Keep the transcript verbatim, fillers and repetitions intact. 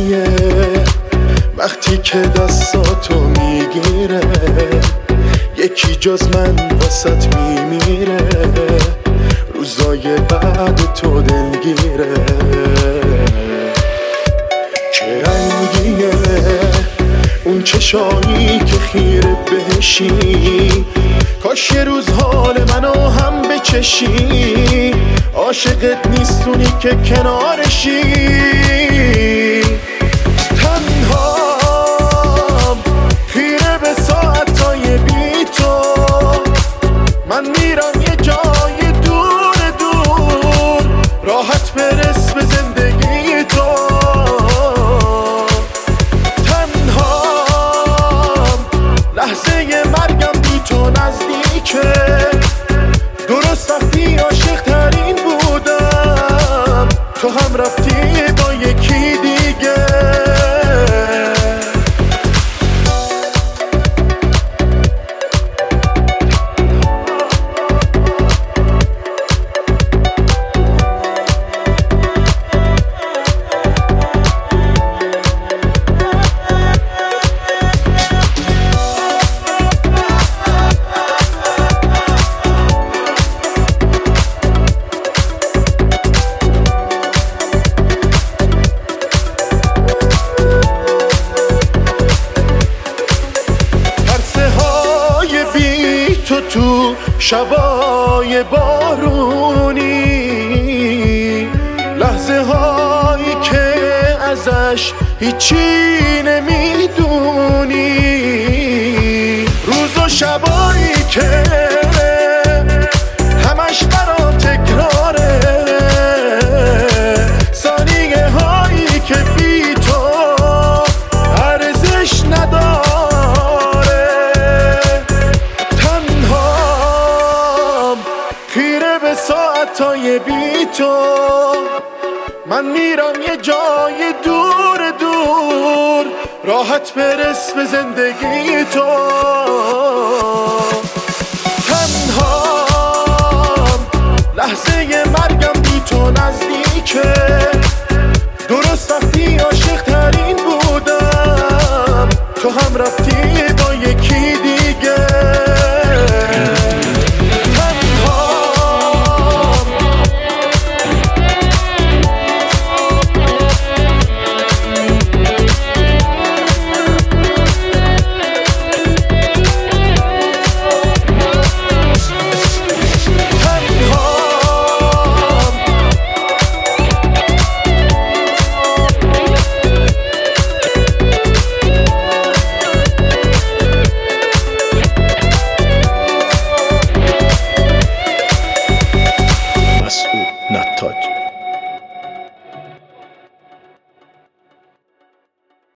قشنگیه وقتی که دستاتو میگیره، یکی جز من واسط میمیره، روزای بعد تو دلگیره. چه رنگیه اون چشایی که خیره بهشی، کاش یه روز حال منو هم بچشی، عاشقت نیستونی که کنارشی. تنهام خیره به ساعتای بی تو، من میرم یه جای دور دور، راحت برس به زندگی تو. تنهام لحظه مرگم بی تو نزدیکه، درست وقتی عاشق ترین بودم تو هم رفتی با یکی دیگه. تو تو شبای بارونی، لحظه هایی که ازش هیچی نمیدونی، روز و شبایی که همش برا تکراره، ثانیه هایی که بی تو ارزش نداره. ساعتای بی تو من میرم یه جای دور دور، راحت برس به زندگی تو. تنهام لحظه مرگم بی تو نزدیکه،